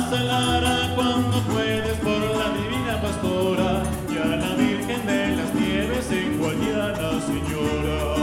Salara cuando puedes por la divina pastora y a la Virgen de las Nieves en Guadiana, Señora.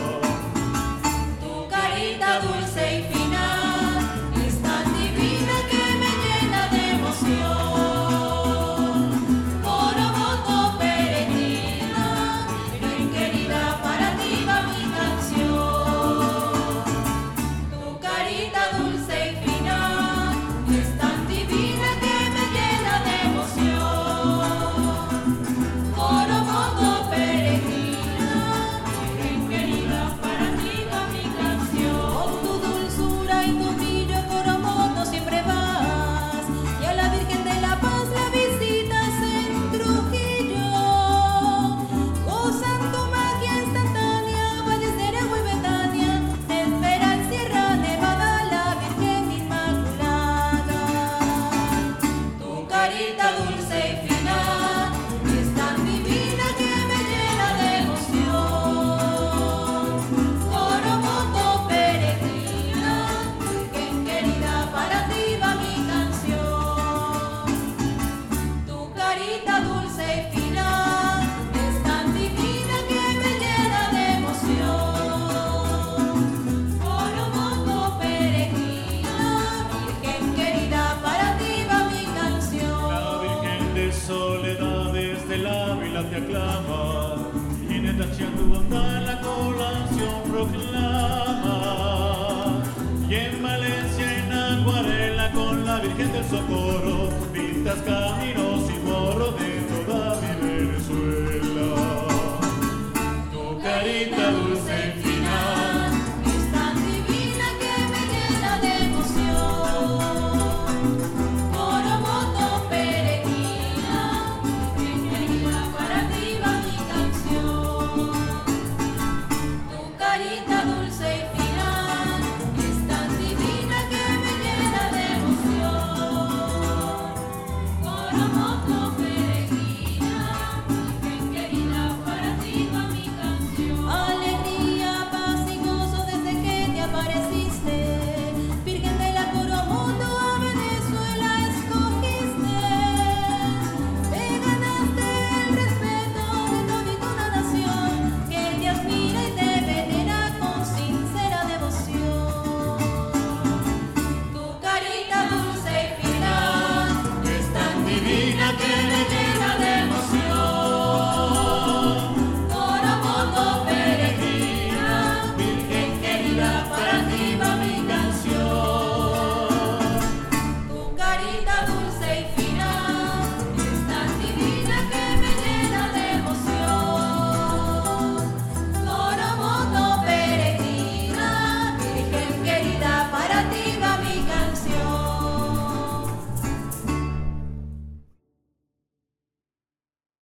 Tu carita dulce y fina es tan divina que me llena de emoción. Coromoto peregrina, bien querida, para ti va mi canción. Tu carita dulce y fina es tan divina que me llena de emoción. Coromoto peregrina, bien querida, para ti va mi canción. Con tu dulzura y tu brillo, Coromoto, siempre vas, y a la Virgen de la Paz la visitas en Trujillo. Gozan tu magia instantánea, Valles de Aragua y Betania, te espera en Sierra Nevada la Virgen Inmaculada. Tu carita dulce y fina es tan divina que me llena de emoción. Coromoto peregrina, Virgen querida, para ti va mi canción. Tu carita dulce y fina es tan divina que me llena de emoción. Coromoto peregrina, Virgen querida, para ti va mi canción. La Virgen de Soledades del Ávila te aclama, y en Etachián tu bondad la colación proclama. Y en Valencia en acuarela con la Virgen del Socorro pintas caminos y morro de toda mi Venezuela. Tu carita dulce y